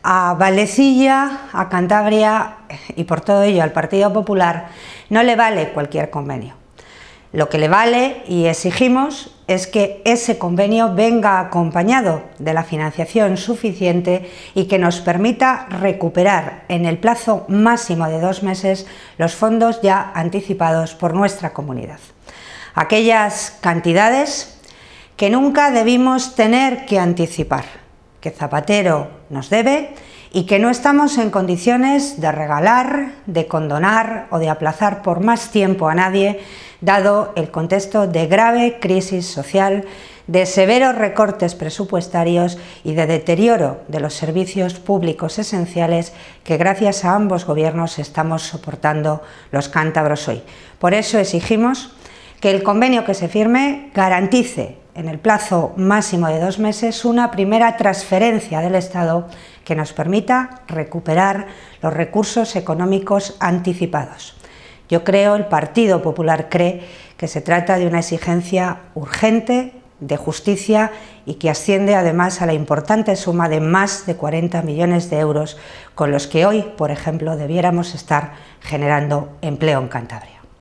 A Vallecilla, a Cantabria y por todo ello al Partido Popular no le vale cualquier convenio. Lo que le vale y exigimos es que ese convenio venga acompañado de la financiación suficiente y que nos permita recuperar en el plazo máximo de 2 meses los fondos ya anticipados por nuestra comunidad. Aquellas cantidades que nunca debimos tener que anticipar, que Zapatero nos debe y que no estamos en condiciones de regalar, de condonar o de aplazar por más tiempo a nadie, dado el contexto de grave crisis social, de severos recortes presupuestarios y de deterioro de los servicios públicos esenciales que gracias a ambos gobiernos estamos soportando los cántabros hoy. Por eso exigimos que el convenio que se firme garantice en el plazo máximo de 2 meses una primera transferencia del Estado que nos permita recuperar los recursos económicos anticipados. Yo creo, el Partido Popular cree que se trata de una exigencia urgente, de justicia y que asciende además a la importante suma de más de 40 millones de euros con los que hoy, por ejemplo, debiéramos estar generando empleo en Cantabria.